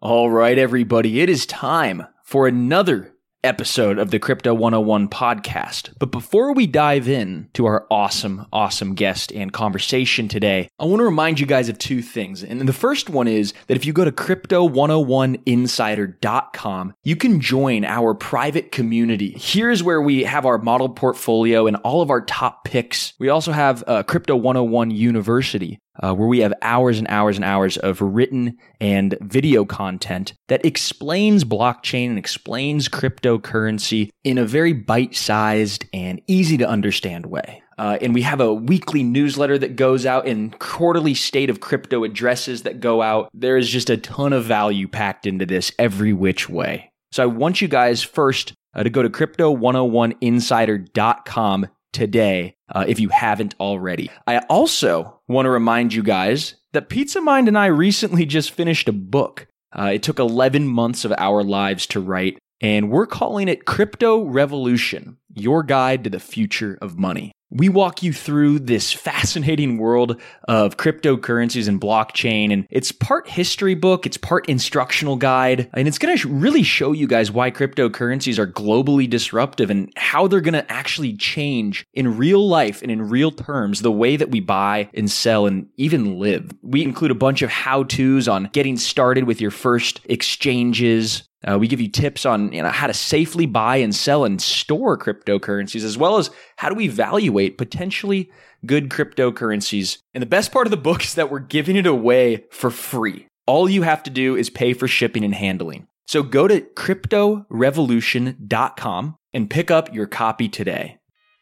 All right, everybody, it is time for another episode of the Crypto 101 podcast. But before we dive in to our awesome guest and conversation today, I want to remind you guys of two things. And the first one is that if you go to crypto101insider.com, you can join our private community. Here's where we have our model portfolio and all of our top picks. We also have Crypto 101 University, where we have hours and hours and hours of written and video content that explains blockchain and explains cryptocurrency in a very bite-sized and easy to understand way. And we have a weekly newsletter that goes out and quarterly state of crypto addresses that go out. There is just a ton of value packed into this every which way. So I want you guys first to go to crypto101insider.com today, if you haven't already. I also want to remind you guys that Pizza Mind and I recently just finished a book. It took 11 months of our lives to write, and we're calling it Crypto Revolution, Your Guide to the Future of Money. We walk you through this fascinating world of cryptocurrencies and blockchain, and it's part history book, it's part instructional guide, and it's going to really show you guys why cryptocurrencies are globally disruptive and how they're going to actually change in real life and in real terms the way that we buy and sell and even live. We include a bunch of how-tos on getting started with your first exchanges. We give you tips on how to safely buy and sell and store cryptocurrencies, as well as how to evaluate potentially good cryptocurrencies. And the best part of the book is that we're giving it away for free. All you have to do is pay for shipping and handling. So go to cryptorevolution.com and pick up your copy today.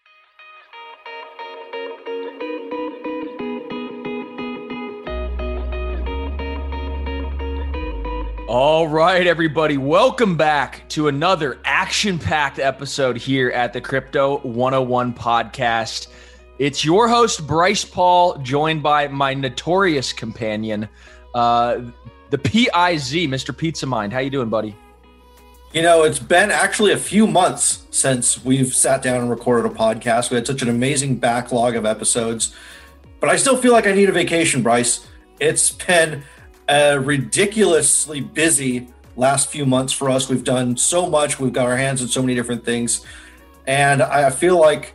All right, everybody, welcome back to another action-packed episode here at the Crypto 101 podcast. It's your host, Bryce Paul, joined by my notorious companion, the PIZ, Mr. Pizza Mind. How you doing, buddy? You know, it's been actually a few months since we've sat down and recorded a podcast. We had such an amazing backlog of episodes, but I still feel like I need a vacation, Bryce. It's been a ridiculously busy last few months for us. We've done so much. We've got our hands in so many different things. And I feel like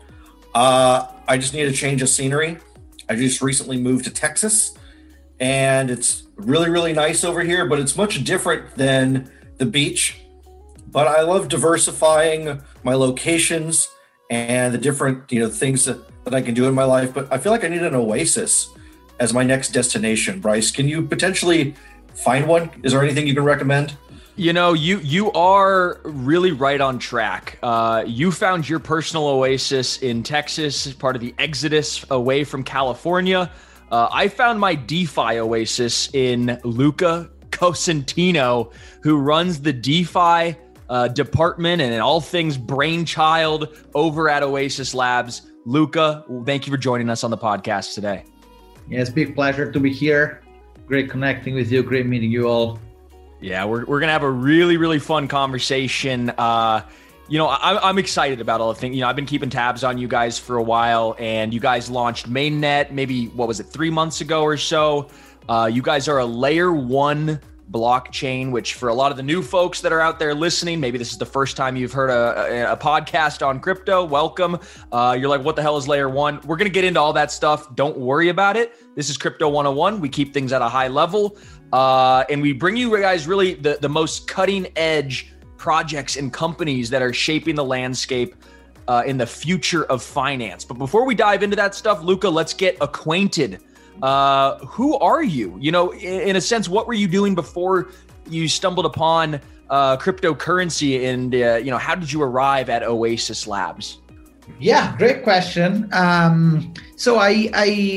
I just need a change of scenery. I just recently moved to Texas, and it's really, really nice over here, but it's much different than the beach. But I love diversifying my locations and the different things that I can do in my life. But I feel like I need an oasis as my next destination. Bryce, can you potentially find one? Is there anything you can recommend? You know, you are really right on track. You found your personal oasis in Texas, part of the exodus away from California. I found my DeFi oasis in Luca Cosentino, who runs the DeFi department and all things brainchild over at Oasis Labs. Luca, thank you for joining us on the podcast today. Yeah, it's a big pleasure to be here. Great connecting with you. Great meeting you all. Yeah, we're going to have a really, really fun conversation. I'm excited about all the things. I've been keeping tabs on you guys for a while, and you guys launched Mainnet maybe, 3 months ago or so? You guys are a layer 1 blockchain, which for a lot of the new folks that are out there listening, maybe this is the first time you've heard a podcast on crypto. Welcome. You're like, what the hell is layer 1? We're going to get into all that stuff. Don't worry about it. This is Crypto 101. We keep things at a high level. And we bring you guys really the most cutting edge projects and companies that are shaping the landscape in the future of finance. But before we dive into that stuff, Luca, let's get acquainted. Who are you? In a sense, what were you doing before you stumbled upon cryptocurrency, and how did you arrive at Oasis Labs? Yeah, great question. So in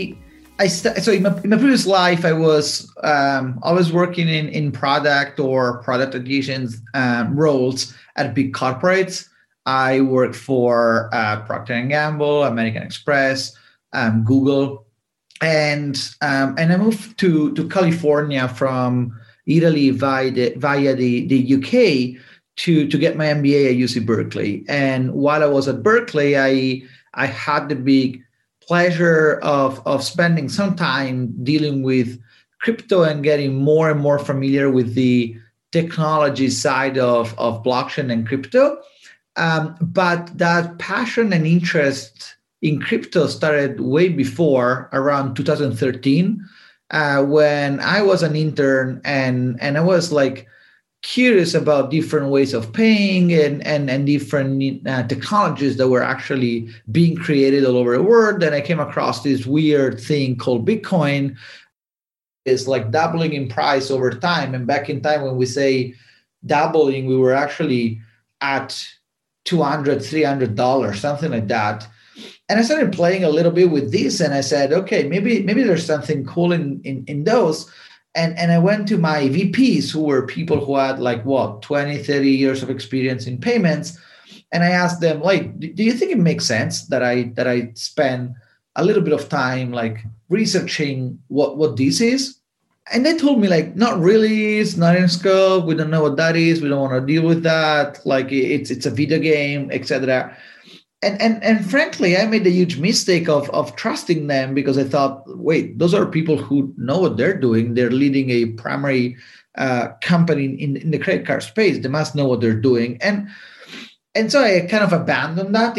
my previous life, I was always working in product or product adjacent roles at big corporates. I worked for Procter & Gamble, American Express, Google. And I moved to California from Italy via the UK to get my MBA at UC Berkeley. And while I was at Berkeley, I had the big pleasure of spending some time dealing with crypto and getting more and more familiar with the technology side of blockchain and crypto. But that passion and interest in crypto started way before, around 2013, when I was an intern and I was like curious about different ways of paying and different technologies that were actually being created all over the world. And I came across this weird thing called Bitcoin. It's like doubling in price over time. And back in time, when we say doubling, we were actually at $200, $300, something like that. And I started playing a little bit with this, and I said, okay, maybe there's something cool in those. And I went to my VPs, who were people who had 20, 30 years of experience in payments. And I asked them, do you think it makes sense that I spend a little bit of time researching what this is? And they told me not really, it's not in scope. We don't know what that is. We don't want to deal with that. It's a video game, etc. And frankly, I made a huge mistake of trusting them, because I thought, wait, those are people who know what they're doing. They're leading a primary company in the credit card space. They must know what they're doing. And so I kind of abandoned that,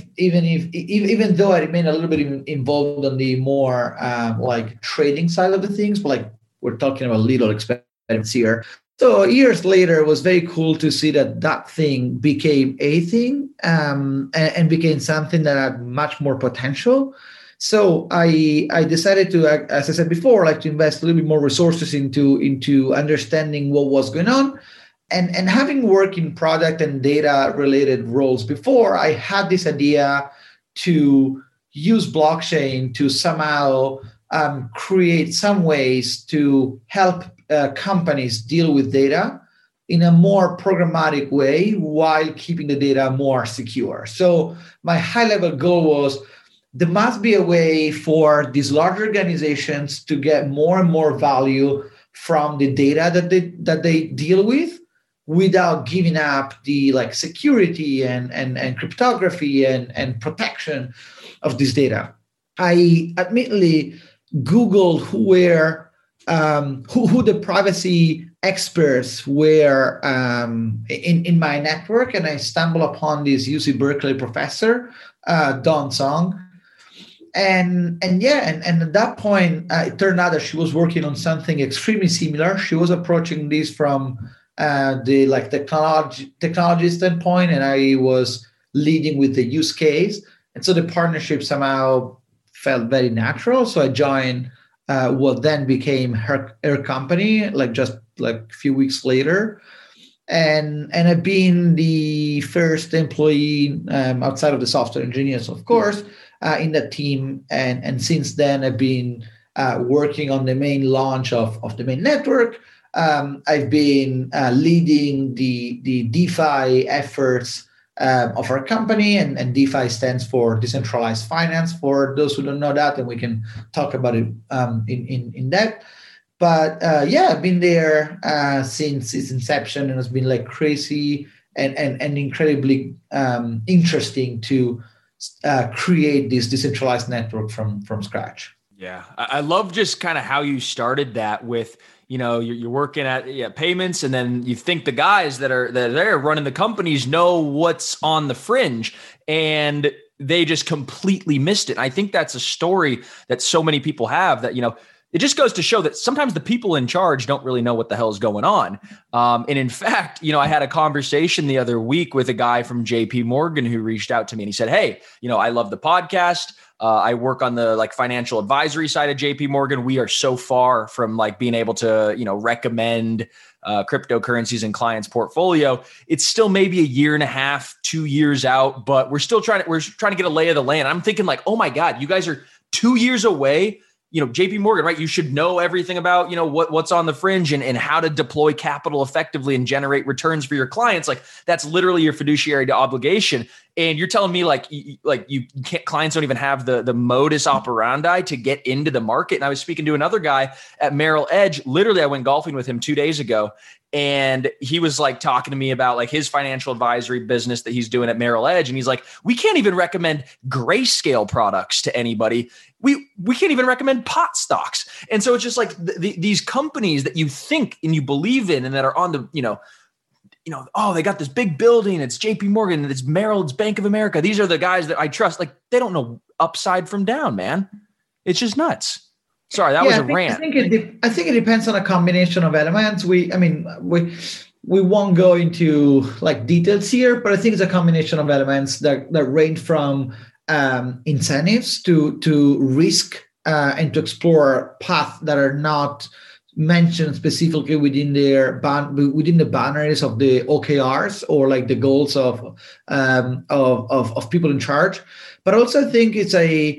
even though I remain a little bit involved on the more trading side of the things, but we're talking about little experiments here. So years later, it was very cool to see that thing became a thing and became something that had much more potential. So I decided to, as I said before, to invest a little bit more resources into understanding what was going on. And having worked in product and data related roles before, I had this idea to use blockchain to somehow create some ways to help companies deal with data in a more programmatic way while keeping the data more secure. So my high-level goal was there must be a way for these large organizations to get more and more value from the data that they deal with, without giving up the security and cryptography and protection of this data. I admittedly Googled who the privacy experts were in my network, and I stumbled upon this UC Berkeley professor, Dawn Song. And at that point, it turned out that she was working on something extremely similar. She was approaching this from the technology standpoint, and I was leading with the use case. And so the partnership somehow felt very natural. So I joined what then became her company, just a few weeks later. And I've been the first employee outside of the software engineers, of course, in that team. And since then, I've been working on the main launch of the main network. I've been leading the DeFi efforts of our company, and DeFi stands for decentralized finance, for those who don't know that, and we can talk about it in depth. But I've been there since its inception, and it's been crazy and incredibly interesting to create this decentralized network from scratch. Yeah, I love just kind of how you started that with, you're working at payments, and then you think the guys that are there running the companies know what's on the fringe, and they just completely missed it. I think that's a story that so many people have, that, it just goes to show that sometimes the people in charge don't really know what the hell is going on. And in fact, I had a conversation the other week with a guy from JP Morgan who reached out to me, and he said, hey, I love the podcast. I work on the financial advisory side of JP Morgan. We are so far from being able to, recommend cryptocurrencies in clients' portfolio. It's still maybe a year and a half, 2 years out, but we're trying to get a lay of the land. I'm thinking oh my God, you guys are 2 years away. JP Morgan, right? You should know everything about, what's on the fringe and how to deploy capital effectively and generate returns for your clients. That's literally your fiduciary obligation. And you're telling me like you can't, clients don't even have the modus operandi to get into the market. And I was speaking to another guy at Merrill Edge. Literally, I went golfing with him 2 days ago. And he was like talking to me about like his financial advisory business that he's doing at Merrill Edge. And he's like, we can't even recommend Grayscale products to anybody. We can't even recommend pot stocks. And so it's just like these companies that you think and you believe in and that are on the, oh, they got this big building. It's JP Morgan. It's Merrill. It's Bank of America. These are the guys that I trust. Like they don't know upside from down, man. It's just nuts. Sorry, that was a rant. I think it depends on a combination of elements. We won't go into like details here, but I think it's a combination of elements that range from incentives to risk and to explore paths that are not mentioned specifically within the boundaries of the OKRs or like the goals of people in charge. But also I think it's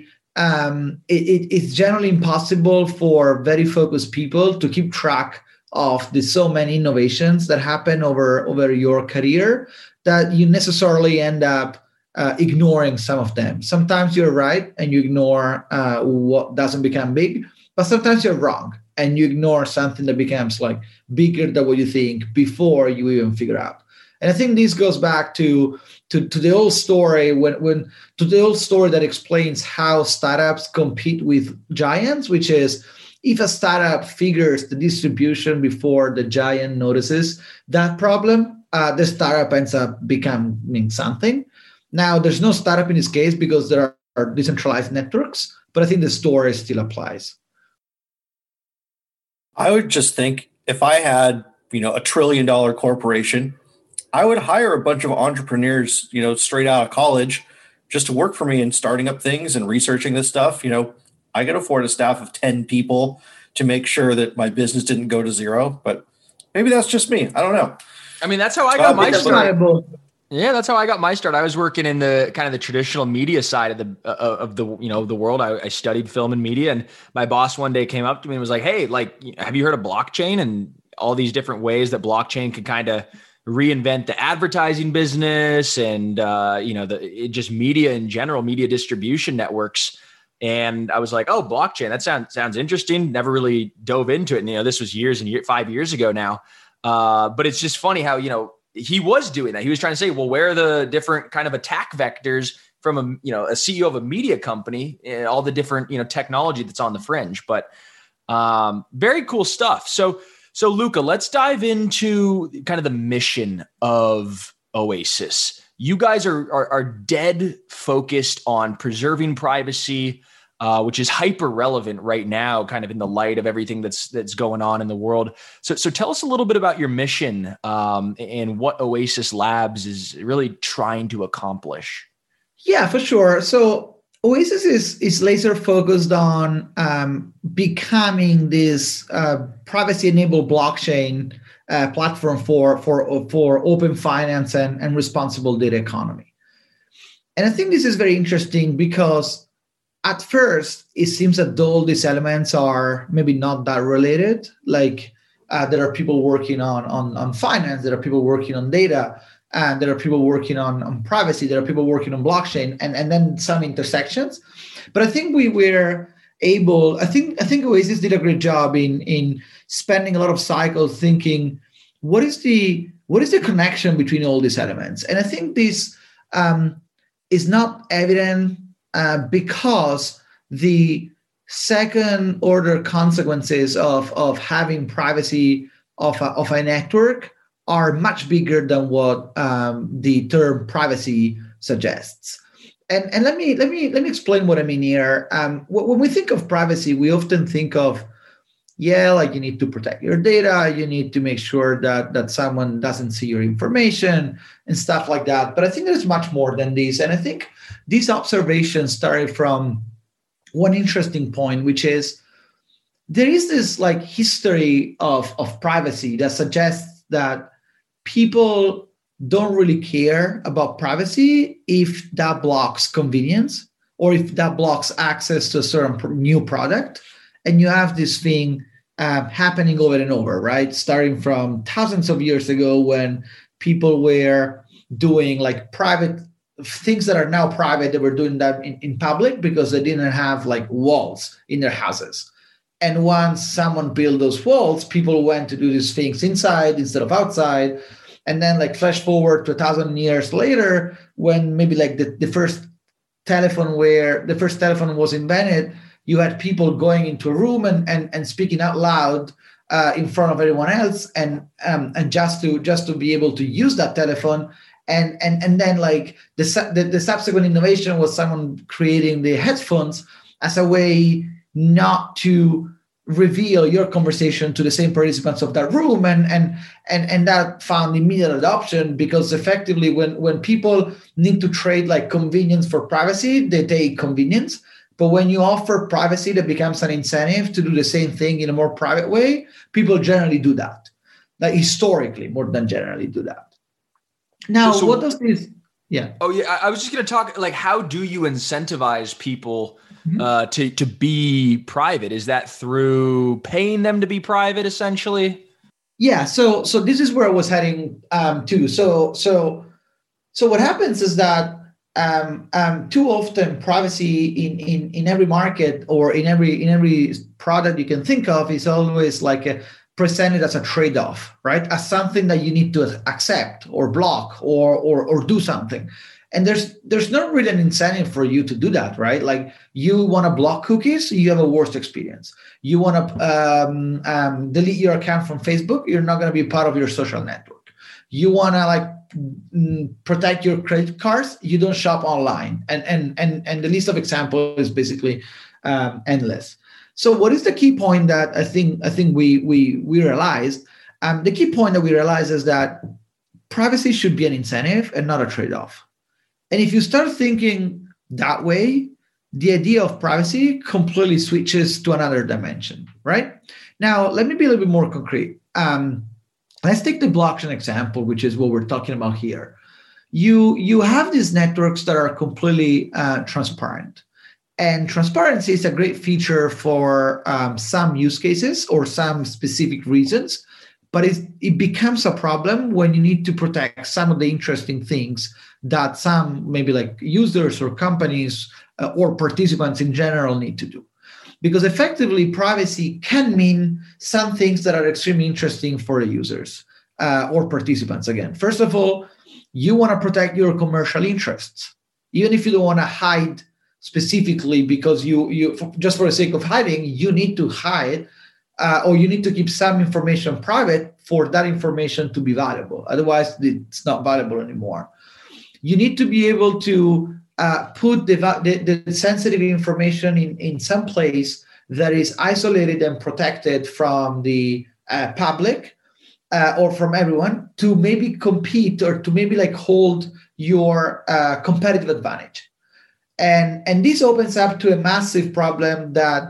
it's generally impossible for very focused people to keep track of the so many innovations that happen over your career that you necessarily end up ignoring some of them. Sometimes you're right and you ignore what doesn't become big, but sometimes you're wrong and you ignore something that becomes like bigger than what you think before you even figure out. And I think this goes back to the old story to the old story that explains how startups compete with giants, which is if a startup figures the distribution before the giant notices that problem, the startup ends up becoming something. Now, there's no startup in this case because there are decentralized networks, but I think the story still applies. I would just think if I had, $1 trillion corporation, I would hire a bunch of entrepreneurs, straight out of college just to work for me in starting up things and researching this stuff. I could afford a staff of 10 people to make sure that my business didn't go to zero, but maybe that's just me. I don't know. I mean, that's how I got my start. Yeah, that's how I got my start. I was working in the kind of the traditional media side of the world. I studied film and media, and my boss one day came up to me and was like, "Hey, have you heard of blockchain and all these different ways that blockchain can kind of reinvent the advertising business and just media in general, media distribution networks?" And I was like, "Oh, blockchain. That sounds interesting." Never really dove into it. And this was 5 years ago now. But it's just funny how he was doing that. He was trying to say, well, where are the different kind of attack vectors from a CEO of a media company, and all the different technology that's on the fringe. But very cool stuff. So Luca, let's dive into kind of the mission of Oasis. You guys are dead focused on preserving privacy, which is hyper relevant right now, kind of in the light of everything that's going on in the world. So tell us a little bit about your mission and what Oasis Labs is really trying to accomplish. Yeah, for sure. So Oasis is laser focused on becoming this privacy-enabled blockchain platform for open finance and responsible data economy. And I think this is very interesting because at first, it seems that all these elements are maybe not that related. Like there are people working on finance, there are people working on data, and there are people working on privacy, there are people working on blockchain, and then some intersections. But I think we were able, I think Oasis did a great job in spending a lot of cycles thinking, what is the connection between all these elements? And I think this is not evident because the second order consequences of having privacy of a network are much bigger than what the term privacy suggests. And let me explain what I mean here. When we think of privacy, we often think of, you need to protect your data, you need to make sure that someone doesn't see your information and stuff like that. But I think there's much more than this. And I think these observations started from one interesting point, which is there is this history of privacy that suggests that people don't really care about privacy if that blocks convenience or if that blocks access to a certain new product. And you have this thing happening over and over, right? Starting from thousands of years ago when people were doing private things that are now private, they were doing that in public because they didn't have like walls in their houses. And once someone built those walls, people went to do these things inside instead of outside. And then like flash forward to 1,000 years later, when maybe like the first telephone was invented, you had people going into a room and speaking out loud in front of everyone else, and just to be able to use that telephone. And then like the subsequent innovation was someone creating the headphones as a way not to reveal your conversation to the same participants of that room, and that found immediate adoption, because effectively when people need to trade like convenience for privacy, they take convenience. But when you offer privacy that becomes an incentive to do the same thing in a more private way, people generally do that. Like historically, more than generally do that. Now, so what does this? Yeah. Oh, yeah. I was just going to talk, like, how do you incentivize people to be private? Is that through paying them to be private, essentially? Yeah. So this is where I was heading to. So what happens is that too often privacy in every market or in every product you can think of is always like presented as a trade-off, right? As something that you need to accept or block or do something. And there's not really an incentive for you to do that, right? Like you want to block cookies, you have a worse experience. You want to delete your account from Facebook, you're not going to be part of your social network. You want to like protect your credit cards, you don't shop online. And the list of examples is basically endless. So what is the key point that I think we realized? The key point that we realized is that privacy should be an incentive and not a trade-off. And if you start thinking that way, the idea of privacy completely switches to another dimension, right? Now, let me be a little bit more concrete. Let's take the blockchain example, which is what we're talking about here. You have these networks that are completely transparent. And transparency is a great feature for some use cases or some specific reasons, but it becomes a problem when you need to protect some of the interesting things that some maybe like users or companies or participants in general need to do. Because effectively, privacy can mean some things that are extremely interesting for the users or participants. Again, first of all, you want to protect your commercial interests, even if you don't want to hide specifically, because you just for the sake of hiding, you need to hide or you need to keep some information private for that information to be valuable. Otherwise, it's not valuable anymore. You need to be able to put the sensitive information in some place that is isolated and protected from the public or from everyone, to maybe compete or to maybe like hold your competitive advantage. And this opens up to a massive problem that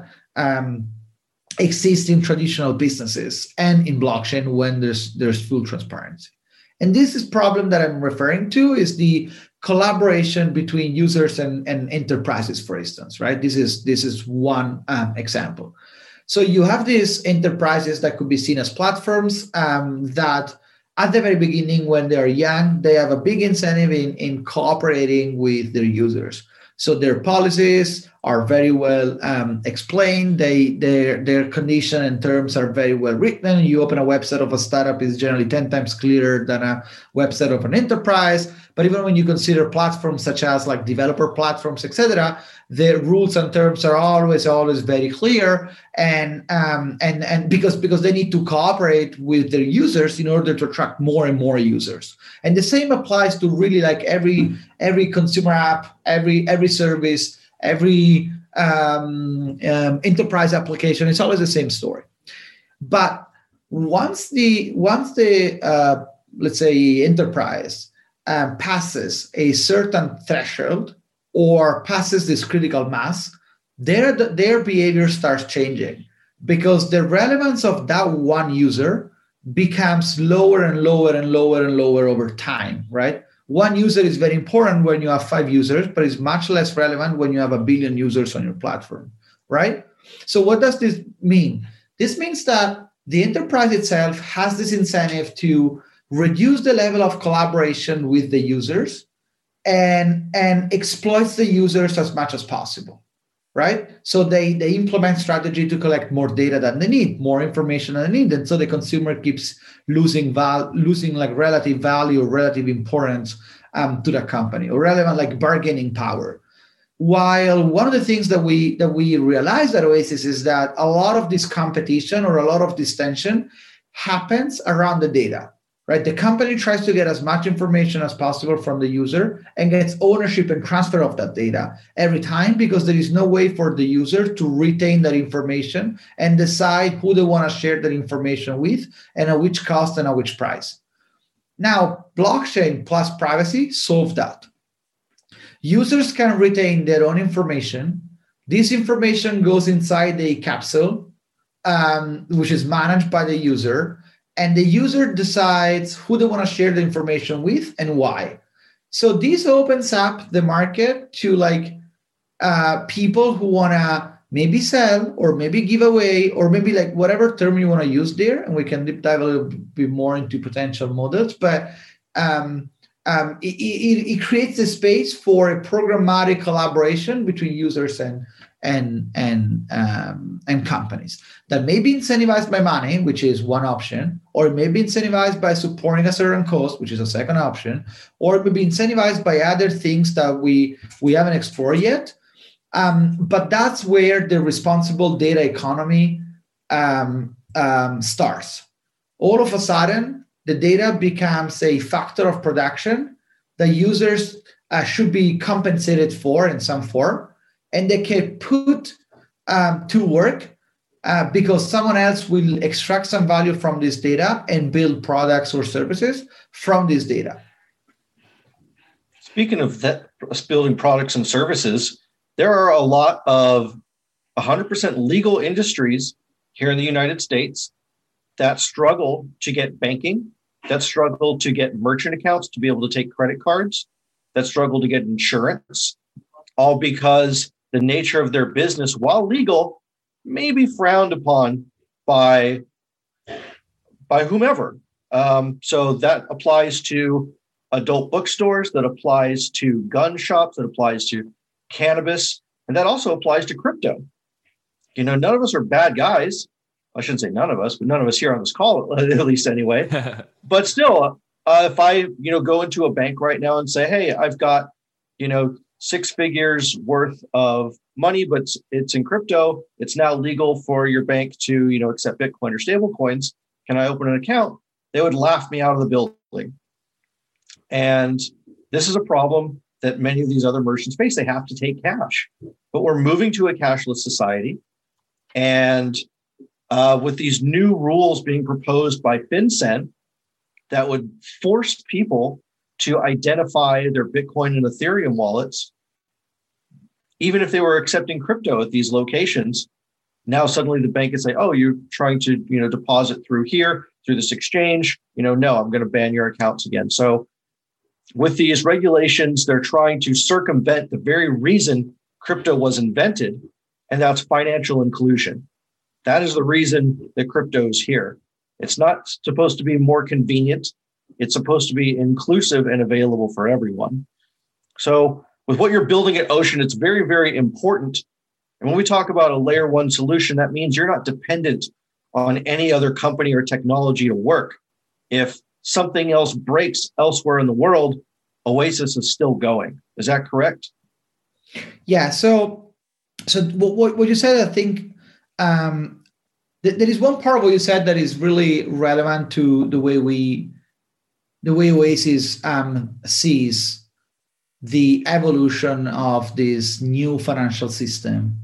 exists in traditional businesses and in blockchain when there's full transparency. And this is problem that I'm referring to is the collaboration between users and enterprises, for instance, right? This is one example. So you have these enterprises that could be seen as platforms that at the very beginning, when they're young, they have a big incentive in cooperating with their users. So their policies are very well explained. Their condition and terms are very well written. You open a website of a startup is generally 10 times clearer than a website of an enterprise. But even when you consider platforms such as like developer platforms, etc., the rules and terms are always very clear, and because they need to cooperate with their users in order to attract more and more users. And the same applies to really like every consumer app, every service, every enterprise application. It's always the same story. But once the let's say enterprise passes a certain threshold or passes this critical mass, their behavior starts changing, because the relevance of that one user becomes lower and lower and lower and lower over time, right? One user is very important when you have 5 users, but it's much less relevant when you have 1 billion users on your platform, right? So what does this mean? This means that the enterprise itself has this incentive to reduce the level of collaboration with the users and exploits the users as much as possible, right? So they implement strategy to collect more data than they need, more information than they need, and so the consumer keeps losing like relative value, relative importance to the company, or relevant like bargaining power. While one of the things that we realized at Oasis is that a lot of this competition or a lot of this tension happens around the data, right? The company tries to get as much information as possible from the user and gets ownership and transfer of that data every time, because there is no way for the user to retain that information and decide who they want to share that information with and at which cost and at which price. Now, blockchain plus privacy solve that. Users can retain their own information. This information goes inside a capsule, which is managed by the user, and the user decides who they want to share the information with and why. So this opens up the market to like people who want to maybe sell or maybe give away or maybe like whatever term you want to use there, and we can deep dive a little bit more into potential models, but it creates a space for a programmatic collaboration between users and companies that may be incentivized by money, which is one option, or it may be incentivized by supporting a certain cause, which is a second option, or it may be incentivized by other things that we haven't explored yet. But that's where the responsible data economy starts. All of a sudden, the data becomes a factor of production that users should be compensated for in some form, and they can put to work because someone else will extract some value from this data and build products or services from this data. Speaking of that, building products and services, there are a lot of 100% legal industries here in the United States that struggle to get banking, that struggle to get merchant accounts to be able to take credit cards, that struggle to get insurance, all because the nature of their business, while legal, may be frowned upon by whomever. So that applies to adult bookstores, that applies to gun shops, that applies to cannabis, and that also applies to crypto. You know, none of us are bad guys. I shouldn't say none of us, but none of us here on this call, at least anyway. But still, if I, go into a bank right now and say, hey, I've got, 6 figures worth of money, but it's in crypto. It's now legal for your bank to, accept Bitcoin or stable coins. Can I open an account? They would laugh me out of the building. And this is a problem that many of these other merchants face. They have to take cash, but we're moving to a cashless society. And with these new rules being proposed by FinCEN that would force people to identify their Bitcoin and Ethereum wallets, even if they were accepting crypto at these locations, now suddenly the bank can say, oh, you're trying to, deposit through here, through this exchange, no, I'm going to ban your accounts again. So with these regulations, they're trying to circumvent the very reason crypto was invented, and that's financial inclusion. That is the reason that crypto is here. It's not supposed to be more convenient. It's supposed to be inclusive and available for everyone. So with what you're building at Ocean, it's very, very important. And when we talk about a layer 1 solution, that means you're not dependent on any other company or technology to work. If something else breaks elsewhere in the world, Oasis is still going. Is that correct? Yeah. So what you said, I think there is one part of what you said that is really relevant to the way Oasis sees the evolution of this new financial system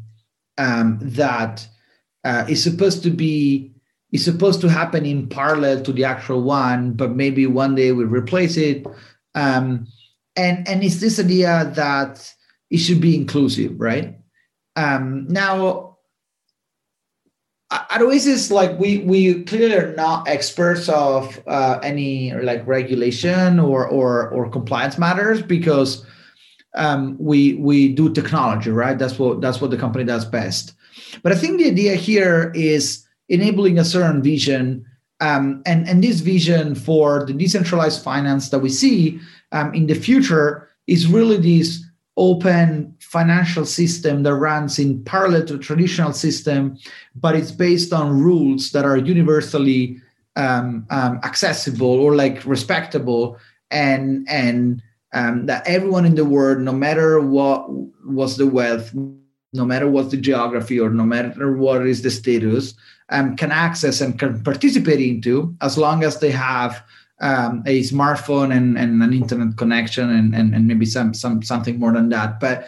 that is supposed to happen in parallel to the actual one, but maybe one day we'll replace it. And it's this idea that it should be inclusive, right? Now, at Oasis, like we clearly are not experts of any like regulation or compliance matters, because we do technology, right? That's what the company does best. But I think the idea here is enabling a certain vision, and this vision for the decentralized finance that we see in the future is really this open financial system that runs in parallel to a traditional system, but it's based on rules that are universally accessible or like respectable, and that everyone in the world, no matter what was the wealth, no matter what the geography, or no matter what is the status, can access and can participate into, as long as they have a smartphone and an internet connection and maybe something more than that. But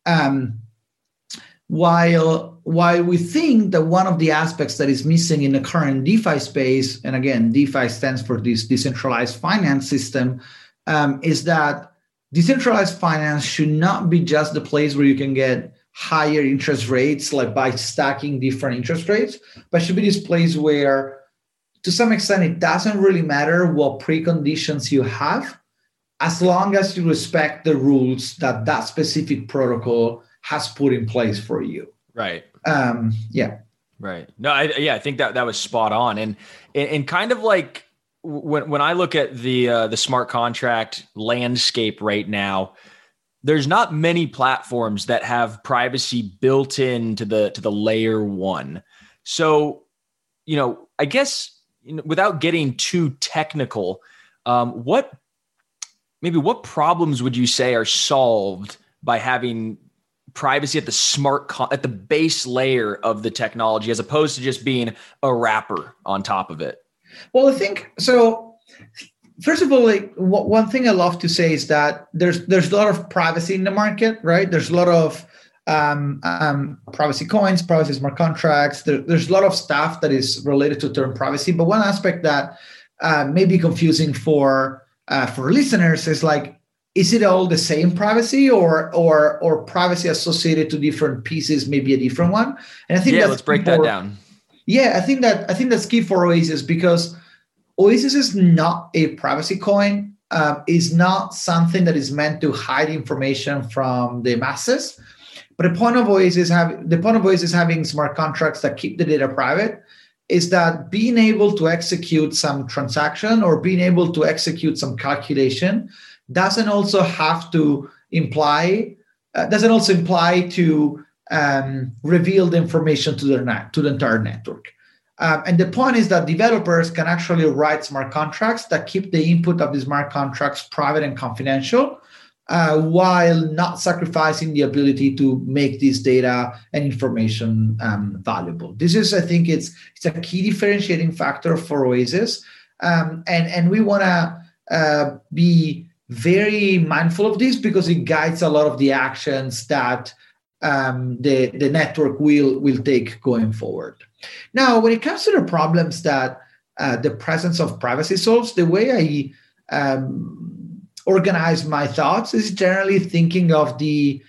while we think that one of the aspects that is missing in the current DeFi space, and again, DeFi stands for this decentralized finance system, is that decentralized finance should not be just the place where you can get higher interest rates, like by stacking different interest rates, but should be this place where, to some extent, it doesn't really matter what preconditions you have, as long as you respect the rules that that specific protocol has put in place for you. Right. Yeah. Right. No, I think that was spot on. And kind of like when I look at the smart contract landscape right now, there's not many platforms that have privacy built into the layer one. So, I guess, without getting too technical, what problems would you say are solved by having privacy at the base layer of the technology, as opposed to just being a wrapper on top of it? Well, I think so. First of all, like one thing I love to say is that there's a lot of privacy in the market, right? There's a lot of privacy coins, privacy smart contracts. There's a lot of stuff that is related to term privacy. But one aspect that may be confusing for listeners is like, is it all the same privacy, or privacy associated to different pieces, maybe a different one? And I think let's break that down. Yeah, I think that's key for Oasis, because Oasis is not a privacy coin, is not something that is meant to hide information from the masses. But the point of Oasis having smart contracts that keep the data private is that being able to execute some transaction or being able to execute some calculation doesn't also imply to reveal the information to the entire network. And the point is that developers can actually write smart contracts that keep the input of the smart contracts private and confidential, while not sacrificing the ability to make this data and information valuable. This is, I think, it's a key differentiating factor for Oasis, and we want to be very mindful of this, because it guides a lot of the actions that the network will take going forward. Now, when it comes to the problems that the presence of privacy solves, the way I organize my thoughts is generally thinking of two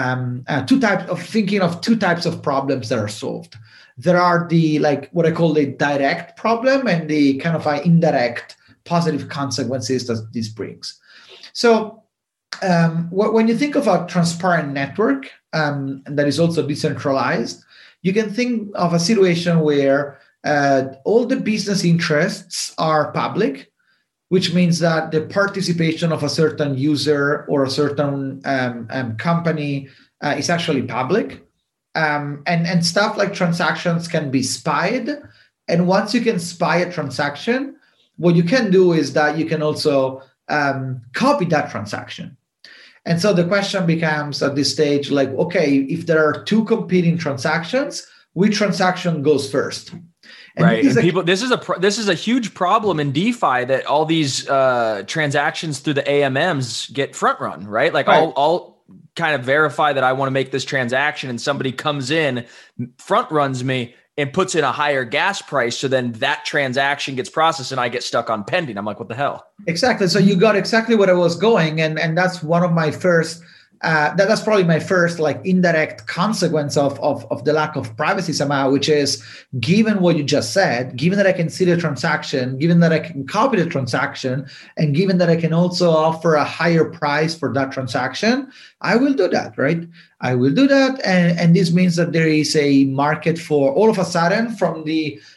types of problems that are solved. There are what I call the direct problem and the kind of indirect positive consequences that this brings. So when you think of a transparent network that is also decentralized, you can think of a situation where all the business interests are public, which means that the participation of a certain user or a certain company is actually public. And stuff like transactions can be spied. And once you can spy a transaction, what you can do is that you can also copy that transaction. And so the question becomes at this stage, like, okay, if there are two competing transactions, which transaction goes first? And right. And this is a huge problem in DeFi, that all these transactions through the AMMs get front run, right? Like right. I'll kind of verify that I want to make this transaction, and somebody comes in, front runs me, and puts in a higher gas price. So then that transaction gets processed and I get stuck on pending. I'm like, what the hell? Exactly. So you got exactly what I was going. And that's one of my first, that's probably my first indirect consequence of the lack of privacy somehow, which is, given what you just said, given that I can see the transaction, given that I can copy the transaction, and given that I can also offer a higher price for that transaction, I will do that, right? I will do that. And this means that there is a market for, all of a sudden, from the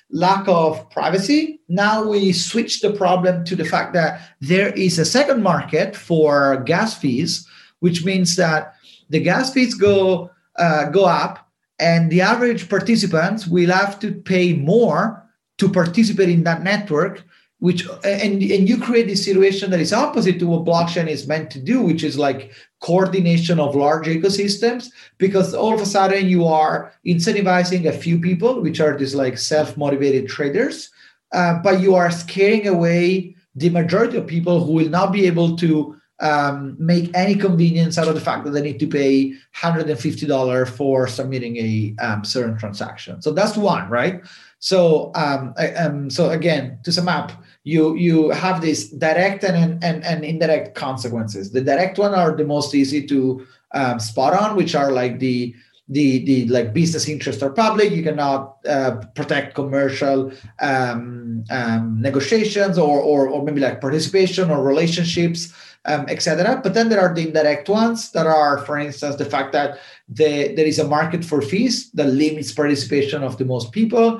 lack of privacy. Now we switch the problem to the fact that there is a second market for gas fees, which means that the gas fees go up, and the average participants will have to pay more to participate in that network, which and you create this situation that is opposite to what blockchain is meant to do, which is like coordination of large ecosystems, because all of a sudden you are incentivizing a few people, which are these like self-motivated traders, but you are scaring away the majority of people who will not be able to make any convenience out of the fact that they need to pay $150 for submitting a certain transaction. So that's one, right? So so again, to sum up, you have these direct and indirect consequences. The direct one are the most easy to spot on, which are like the like business interests are public. You cannot protect commercial negotiations or maybe like participation or relationships, etc. But then there are the indirect ones that are, for instance, the fact that there is a market for fees that limits participation of the most people.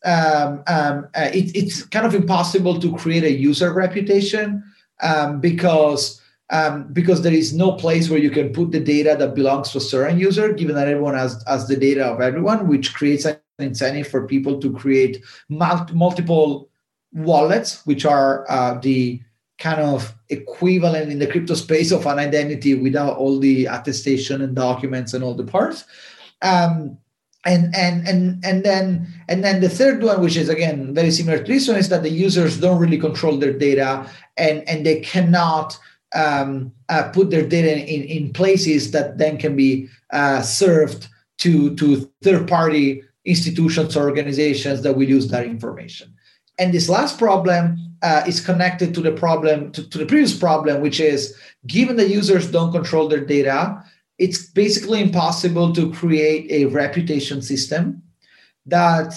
It's kind of impossible to create a user reputation because there is no place where you can put the data that belongs to a certain user, given that everyone has the data of everyone, which creates an incentive for people to create multiple wallets, which are the kind of equivalent in the crypto space of an identity without all the attestation and documents and all the parts. And then the third one, which is again very similar to this one, is that the users don't really control their data, and they cannot put their data in places that then can be served to third-party institutions or organizations that will use that information. And this last problem is connected to the problem to the previous problem, which is given the users don't control their data, it's basically impossible to create a reputation system that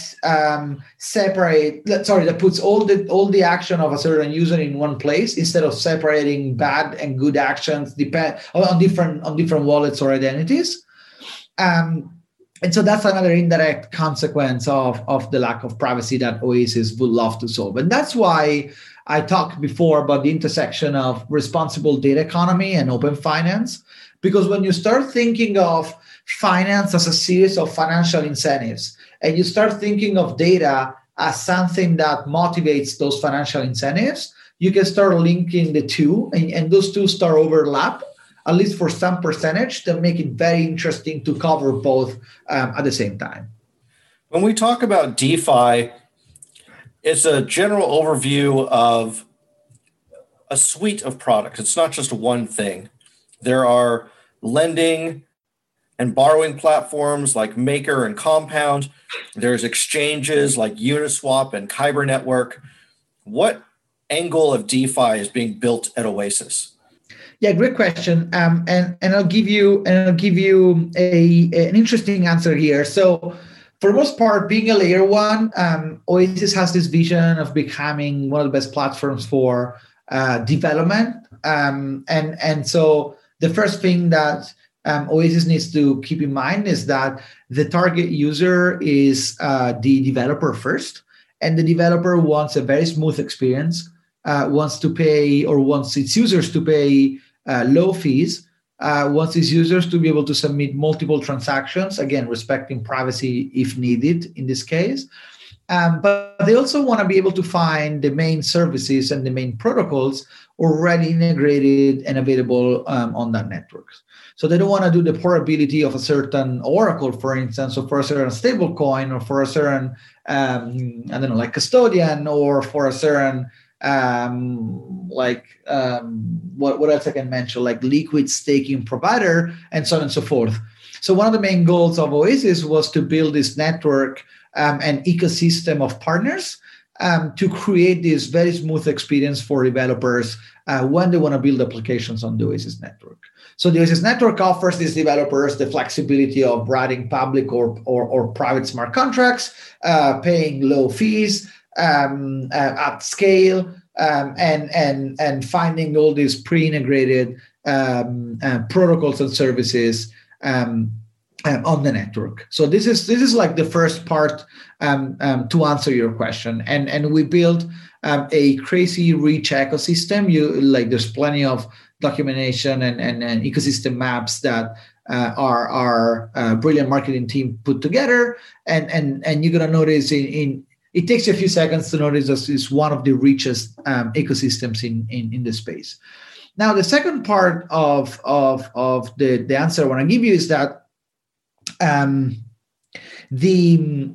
that puts all the action of a certain user in one place instead of separating bad and good actions depend on different wallets or identities. And so that's another indirect consequence of the lack of privacy that Oasis would love to solve. And that's why I talked before about the intersection of responsible data economy and open finance. Because when you start thinking of finance as a series of financial incentives, and you start thinking of data as something that motivates those financial incentives, you can start linking the two, and those two start overlap, at least for some percentage, that make it very interesting to cover both at the same time. When we talk about DeFi, it's a general overview of a suite of products. It's not just one thing. There are lending and borrowing platforms like Maker and Compound. There's exchanges like Uniswap and Kyber Network. What angle of DeFi is being built at Oasis? Yeah, great question. And I'll give you an interesting answer here. So, for the most part, being a layer one, Oasis has this vision of becoming one of the best platforms for development. And so the first thing that Oasis needs to keep in mind is that the target user is the developer first, and the developer wants a very smooth experience, wants its users to pay low fees, wants its users to be able to submit multiple transactions, again, respecting privacy if needed in this case. But they also want to be able to find the main services and the main protocols already integrated and available on that network. So they don't want to do the portability of a certain Oracle, for instance, or for a certain stable coin, or for a certain, like custodian, or for a certain, what else I can mention, like liquid staking provider, and so on and so forth. So one of the main goals of Oasis was to build this network and ecosystem of partners to create this very smooth experience for developers when they want to build applications on the Oasis network. So the Oasis network offers these developers the flexibility of writing public or private smart contracts, paying low fees at scale, and finding all these pre-integrated protocols and services on the network. So this is like the first part to answer your question. And we built a crazy rich ecosystem. There's plenty of documentation and ecosystem maps that our brilliant marketing team put together. And you're gonna notice in it takes you a few seconds to notice this is one of the richest ecosystems in the space. Now, the second part of the answer I want to give you is that the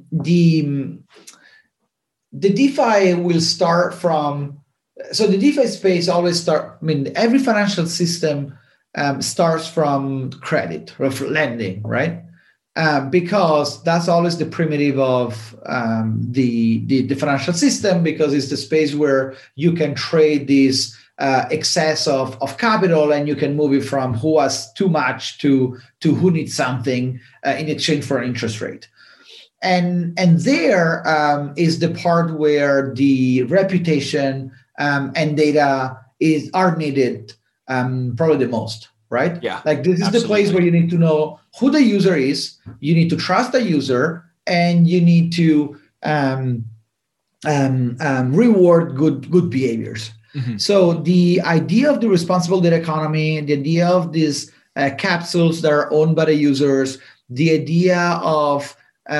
DeFi will start from, so the DeFi space always every financial system starts from credit or lending, right? Because that's always the primitive of the financial system, because it's the space where you can trade this excess of capital, and you can move it from who has too much to who needs something in exchange for an interest rate. And there is the part where the reputation and data are needed probably the most, right? Yeah. Like this is absolutely. the place where you need to know who the user is, you need to trust the user, and you need to reward good behaviors. Mm-hmm. So the idea of the responsible data economy, the idea of these capsules that are owned by the users, the idea of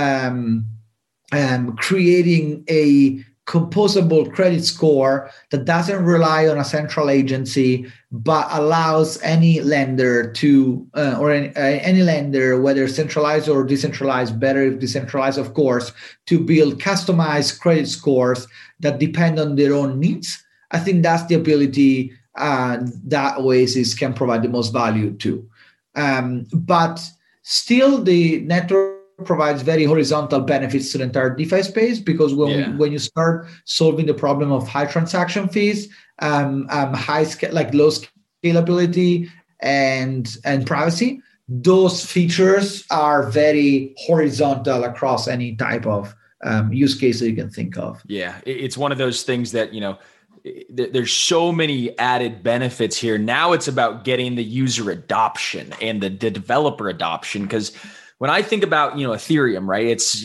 creating a composable credit score that doesn't rely on a central agency, but allows any lender to, any lender, whether centralized or decentralized, better if decentralized, of course, to build customized credit scores that depend on their own needs. I think that's the ability that Oasis can provide the most value to. But still, the network provides very horizontal benefits to the entire DeFi space, because when you start solving the problem of high transaction fees, low scalability and privacy, those features are very horizontal across any type of use case that you can think of. Yeah, it's one of those things that, there's so many added benefits here. Now it's about getting the user adoption and the developer adoption. Because when I think about, Ethereum, right, it's,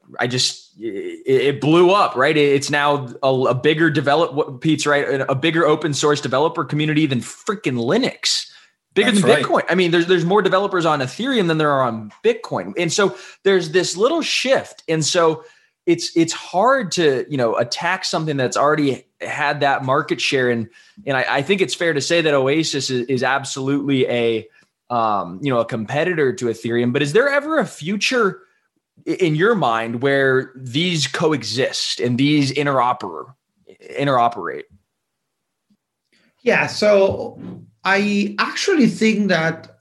it blew up, right? It's now a bigger Pete's right, a bigger open source developer community than freaking Linux. Bigger That's than Bitcoin. Right. I mean, there's more developers on Ethereum than there are on Bitcoin. And so there's this little shift. And so it's hard to, attack something that's already had that market share. And I think it's fair to say that Oasis is absolutely a competitor to Ethereum. But is there ever a future in your mind where these coexist and these interoperate? Yeah. So I actually think that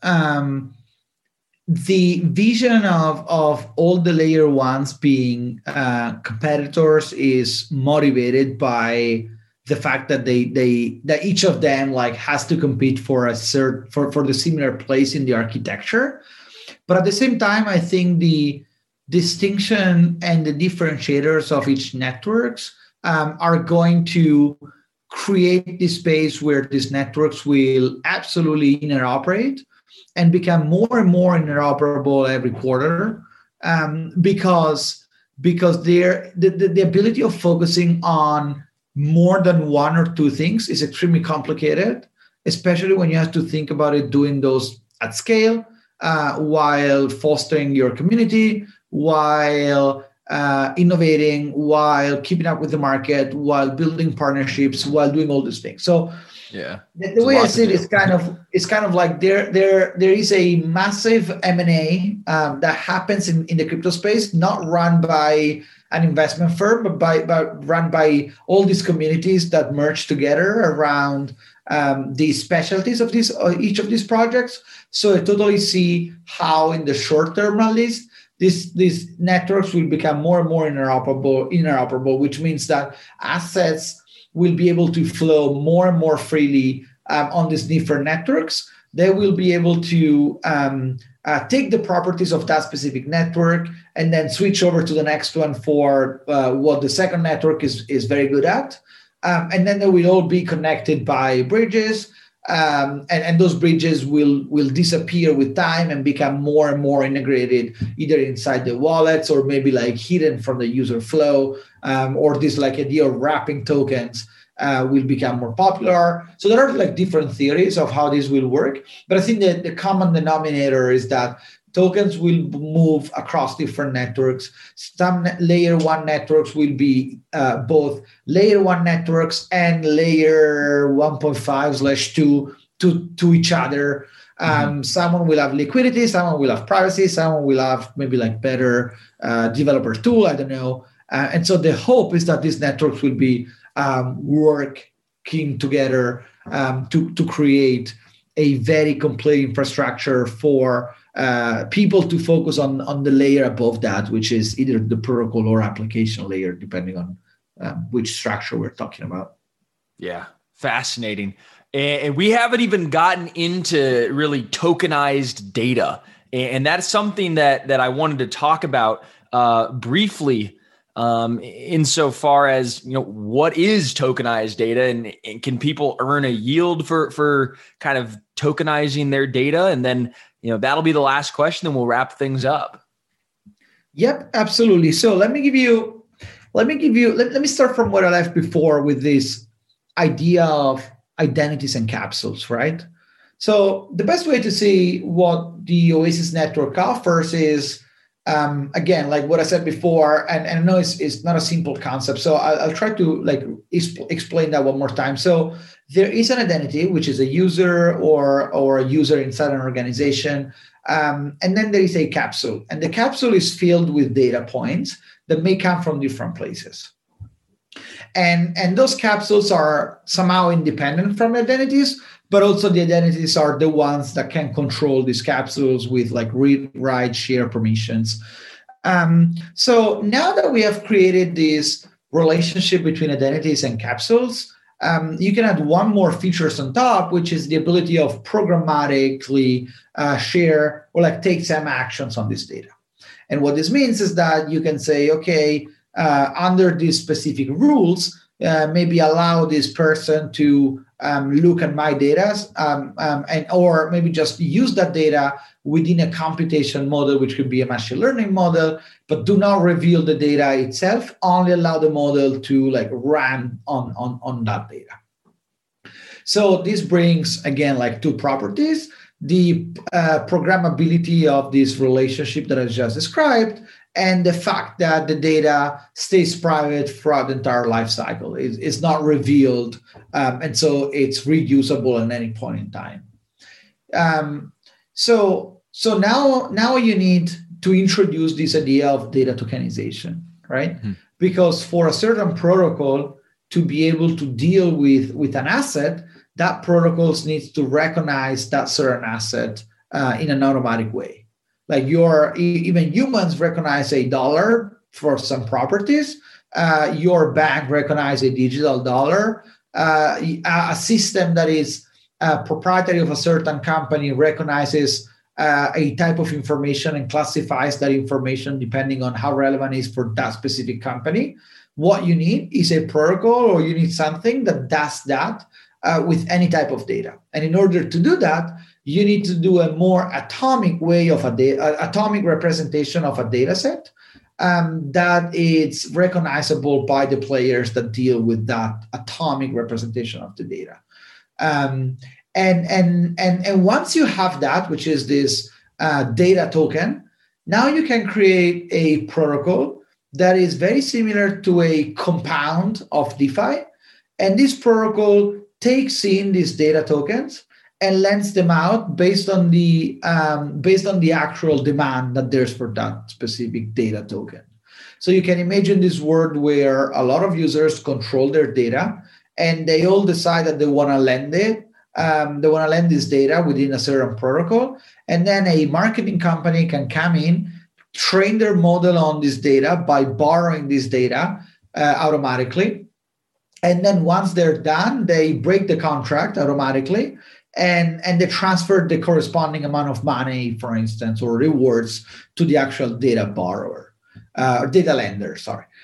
the vision of all the layer ones being competitors is motivated by the fact that that each of them has to compete for for the similar place in the architecture. But at the same time, I think the distinction and the differentiators of each networks are going to create this space where these networks will absolutely interoperate and become more and more interoperable every quarter, because the ability of focusing on more than one or two things is extremely complicated, especially when you have to think about it doing those at scale, while fostering your community, while innovating, while keeping up with the market, while building partnerships, while doing all these things. So yeah, the way I see it is kind of like there is a massive M&A that happens in the crypto space, not run by an investment firm, but run by all these communities that merge together around the specialties of each of these projects. So I totally see how, in the short term at least, these networks will become more and more interoperable, which means that assets will be able to flow more and more freely on these different networks. They will be able to take the properties of that specific network and then switch over to the next one for what the second network is very good at. And then they will all be connected by bridges. And those bridges will disappear with time and become more and more integrated, either inside the wallets or maybe like hidden from the user flow, or this like idea of wrapping tokens will become more popular. So there are like different theories of how this will work, but I think that the common denominator is that tokens will move across different networks. Some layer one networks will be both layer one networks and layer 1.5/2 to each other. Someone will have liquidity, someone will have privacy, someone will have maybe like better developer tool, I don't know. And so the hope is that these networks will be working together to create a very complete infrastructure for people to focus on the layer above that, which is either the protocol or application layer, depending on which structure we're talking about. Yeah, fascinating. And we haven't even gotten into really tokenized data. And that's something that I wanted to talk about briefly, insofar as, what is tokenized data, and can people earn a yield for kind of tokenizing their data? And then, that'll be the last question, and we'll wrap things up. Yep, absolutely. So let me start from what I left before with this idea of identities and capsules, right? So the best way to see what the Oasis network offers is, again, like what I said before, and I know it's not a simple concept, so I'll try to explain that one more time. So there is an identity, which is a user or a user inside an organization, and then there is a capsule, and the capsule is filled with data points that may come from different places. And those capsules are somehow independent from identities, but also the identities are the ones that can control these capsules with like read, write, share permissions. So now that we have created this relationship between identities and capsules, you can add one more features on top, which is the ability of programmatically share or like take some actions on this data. And what this means is that you can say, okay, under these specific rules, maybe allow this person to look at my data, and or maybe just use that data within a computation model, which could be a machine learning model, but do not reveal the data itself. Only allow the model to like run on that data. So this brings again like two properties: the programmability of this relationship that I just described, and the fact that the data stays private throughout the entire life cycle. It's not revealed, and so it's reusable at any point in time. So now you need to introduce this idea of data tokenization, right? Mm-hmm. Because for a certain protocol to be able to deal with an asset, that protocol needs to recognize that certain asset in an automatic way. Like even humans recognize a dollar for some properties. Your bank recognize a digital dollar. A system that is proprietary of a certain company recognizes a type of information and classifies that information depending on how relevant it is for that specific company. What you need is a protocol, or you need something that does that with any type of data. And in order to do that, you need to do a more atomic way of atomic representation of a data set that is recognizable by the players that deal with that atomic representation of the data. And once you have that, which is this data token, now you can create a protocol that is very similar to a compound of DeFi. And this protocol takes in these data tokens and lends them out based on the actual demand that there's for that specific data token. So you can imagine this world where a lot of users control their data, and they all decide that they want to lend it. They want to lend this data within a certain protocol, and then a marketing company can come in, train their model on this data by borrowing this data automatically. And then once they're done, they break the contract automatically, and they transfer the corresponding amount of money, for instance, or rewards to the actual data borrower, or data lender, sorry.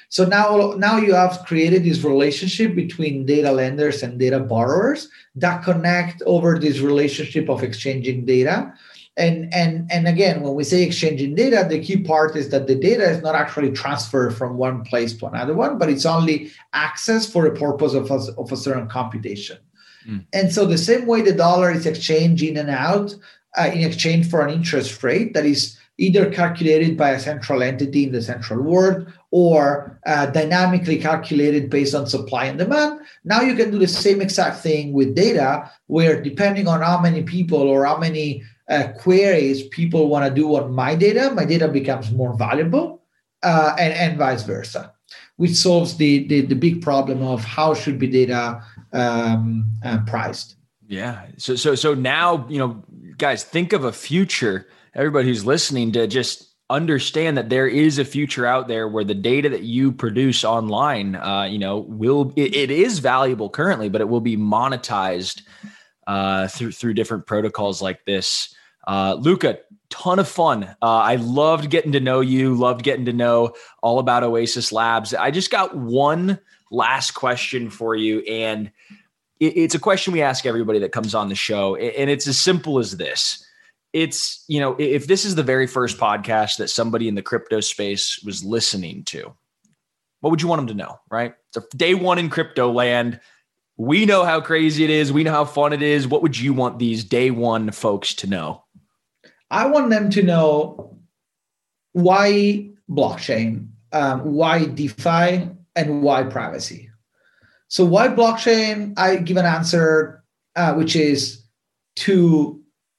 So now you have created this relationship between data lenders and data borrowers that connect over this relationship of exchanging data. And again, when we say exchanging data, the key part is that the data is not actually transferred from one place to another one, but it's only accessed for the purpose of a certain computation. And so the same way the dollar is exchanged in and out in exchange for an interest rate that is either calculated by a central entity in the central world or dynamically calculated based on supply and demand. Now you can do the same exact thing with data, where depending on how many people or how many queries people want to do on my data becomes more valuable, and vice versa, which solves the big problem of how should be data priced. Yeah. So now, guys, think of a future. Everybody who's listening, to just understand that there is a future out there where the data that you produce online, it is valuable currently, but it will be monetized through different protocols like this. Luca, ton of fun. I loved getting to know you, loved getting to know all about Oasis Labs. I just got one last question for you, and it's a question we ask everybody that comes on the show, and it's as simple as this. It's, if this is the very first podcast that somebody in the crypto space was listening to, what would you want them to know, right? It's day one in crypto land. We know how crazy it is. We know how fun it is. What would you want these day one folks to know? I want them to know why blockchain, why DeFi, and why privacy. So why blockchain? I give an answer, which is to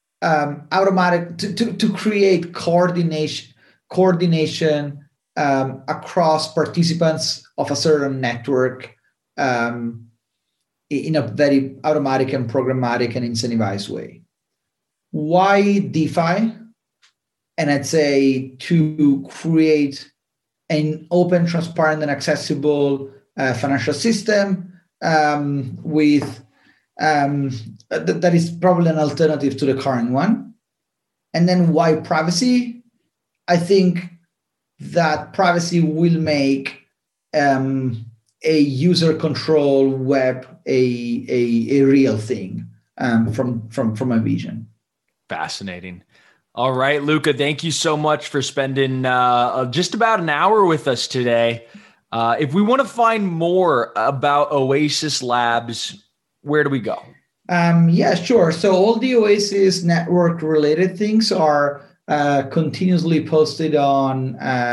to create coordination across participants of a certain network in a very automatic and programmatic and incentivized way. Why DeFi? And I'd say to create an open, transparent, and accessible financial system with that is probably an alternative to the current one. And then why privacy? I think that privacy will make a user control web a real thing from my vision. Fascinating. All right, Luca, thank you so much for spending just about an hour with us today. If we want to find more about Oasis Labs, where do we go? Yeah, sure. So all the Oasis network related things are continuously posted on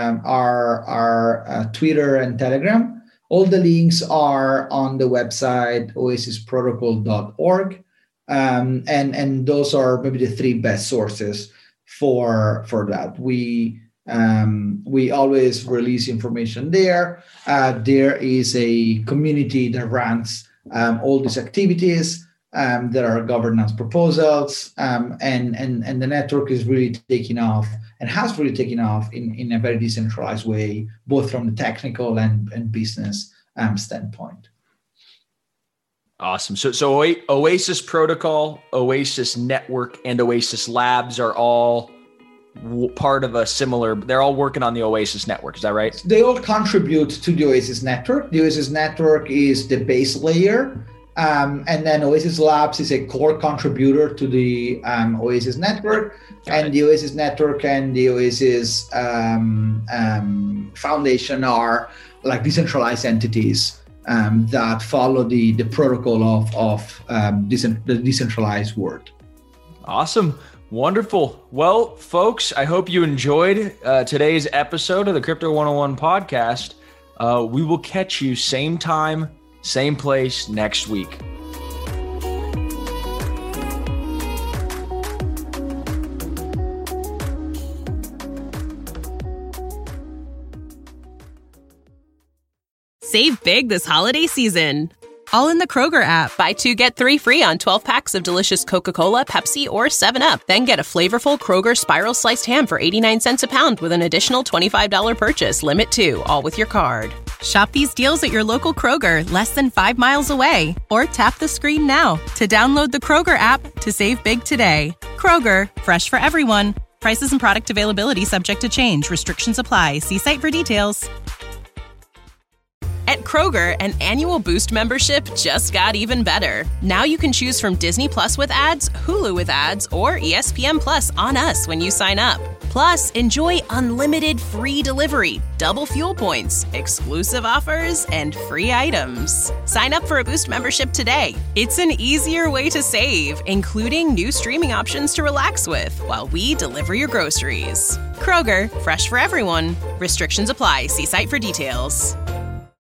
our Twitter and Telegram. All the links are on the website oasisprotocol.org. And those are maybe the three best sources for that. We always release information there. There is a community that runs all these activities. There are governance proposals, and the network is really taking off and has really taken off in a very decentralized way, both from the technical and business standpoint. Awesome. So Oasis Protocol, Oasis Network, and Oasis Labs are all part of a similar, they're all working on the Oasis Network. Is that right? They all contribute to the Oasis Network. The Oasis Network is the base layer. And then Oasis Labs is a core contributor to the Oasis Network. The Oasis Network and the Oasis Foundation are like decentralized entities that follow the protocol of the decentralized world. Awesome. Wonderful. Well, folks, I hope you enjoyed today's episode of the Crypto 101 podcast. We will catch you same time, same place next week. Save big this holiday season, all in the Kroger app. Buy 2, get 3 free on 12 packs of delicious Coca-Cola, Pepsi, or 7-Up. Then get a flavorful Kroger Spiral Sliced Ham for 89 cents a pound with an additional $25 purchase. Limit 2, all with your card. Shop these deals at your local Kroger, less than 5 miles away. Or tap the screen now to download the Kroger app to save big today. Kroger, fresh for everyone. Prices and product availability subject to change. Restrictions apply. See site for details. At Kroger, an annual Boost membership just got even better. Now you can choose from Disney Plus with ads, Hulu with ads, or ESPN Plus on us when you sign up. Plus, enjoy unlimited free delivery, double fuel points, exclusive offers, and free items. Sign up for a Boost membership today. It's an easier way to save, including new streaming options to relax with while we deliver your groceries. Kroger, fresh for everyone. Restrictions apply. See site for details.